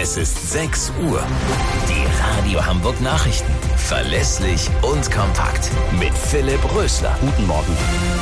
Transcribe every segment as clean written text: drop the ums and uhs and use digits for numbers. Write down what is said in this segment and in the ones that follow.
Es ist 6 Uhr. Die Radio Hamburg Nachrichten. Verlässlich und kompakt. Mit Philipp Rösler. Guten Morgen.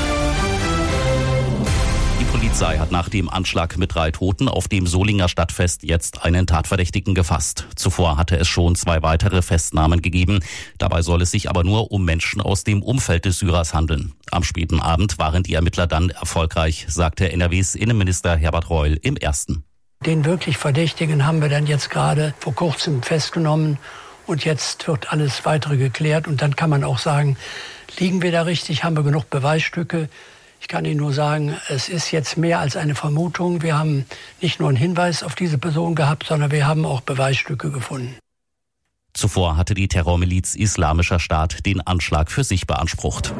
Die Polizei hat nach dem Anschlag mit 3 Toten auf dem Solinger Stadtfest jetzt einen Tatverdächtigen gefasst. Zuvor hatte es schon 2 weitere Festnahmen gegeben. Dabei soll es sich aber nur um Menschen aus dem Umfeld des Syrers handeln. Am späten Abend waren die Ermittler dann erfolgreich, sagte NRWs Innenminister Herbert Reul im Ersten. Den wirklich Verdächtigen haben wir dann jetzt gerade vor kurzem festgenommen und jetzt wird alles weitere geklärt und dann kann man auch sagen, liegen wir da richtig, haben wir genug Beweisstücke. Ich kann Ihnen nur sagen, es ist jetzt mehr als eine Vermutung. Wir haben nicht nur einen Hinweis auf diese Person gehabt, sondern wir haben auch Beweisstücke gefunden. Zuvor hatte die Terrormiliz Islamischer Staat den Anschlag für sich beansprucht.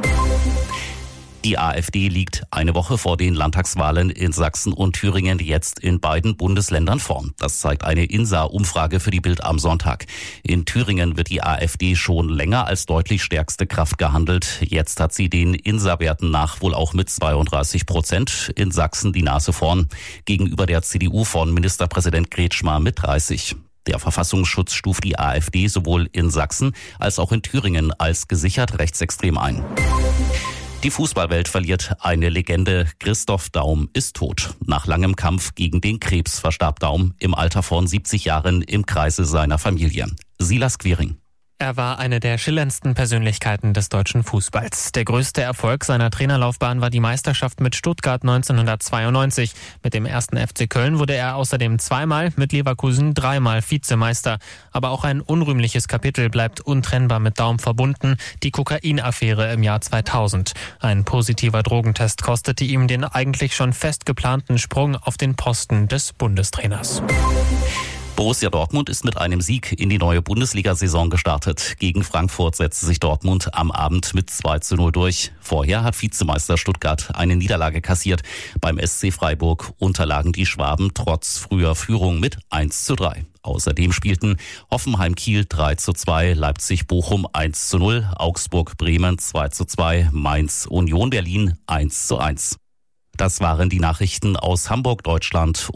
Die AfD liegt eine Woche vor den Landtagswahlen in Sachsen und Thüringen jetzt in beiden Bundesländern vorn. Das zeigt eine INSA-Umfrage für die Bild am Sonntag. In Thüringen wird die AfD schon länger als deutlich stärkste Kraft gehandelt. Jetzt hat sie den INSA-Werten nach wohl auch mit 32%. In Sachsen die Nase vorn. Gegenüber der CDU von Ministerpräsident Kretschmer mit 30%. Der Verfassungsschutz stuft die AfD sowohl in Sachsen als auch in Thüringen als gesichert rechtsextrem ein. Die Fußballwelt verliert eine Legende. Christoph Daum ist tot. Nach langem Kampf gegen den Krebs verstarb Daum im Alter von 70 Jahren im Kreise seiner Familie. Silas Quiring. Er war eine der schillerndsten Persönlichkeiten des deutschen Fußballs. Der größte Erfolg seiner Trainerlaufbahn war die Meisterschaft mit Stuttgart 1992. Mit dem 1. FC Köln wurde er außerdem 2-mal, mit Leverkusen 3-mal Vizemeister. Aber auch ein unrühmliches Kapitel bleibt untrennbar mit Daum verbunden, die Kokainaffäre im Jahr 2000. Ein positiver Drogentest kostete ihm den eigentlich schon fest geplanten Sprung auf den Posten des Bundestrainers. Borussia Dortmund ist mit einem Sieg in die neue Bundesliga-Saison gestartet. Gegen Frankfurt setzte sich Dortmund am Abend mit 2:0 durch. Vorher hat Vizemeister Stuttgart eine Niederlage kassiert. Beim SC Freiburg unterlagen die Schwaben trotz früher Führung mit 1:3. Außerdem spielten Hoffenheim-Kiel 3:2, Leipzig-Bochum 1:0, Augsburg-Bremen 2:2, Mainz-Union Berlin 1:1. Das waren die Nachrichten aus Hamburg, Deutschland.